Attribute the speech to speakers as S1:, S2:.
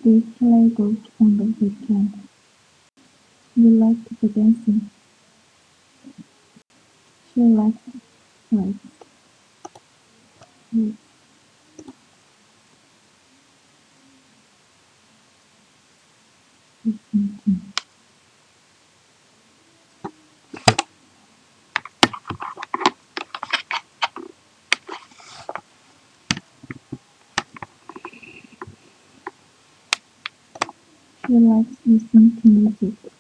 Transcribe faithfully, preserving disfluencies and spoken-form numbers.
S1: We play golf on the weekend. We like to go dancing. She likes rice. Rice. Listening. She likes listening to music.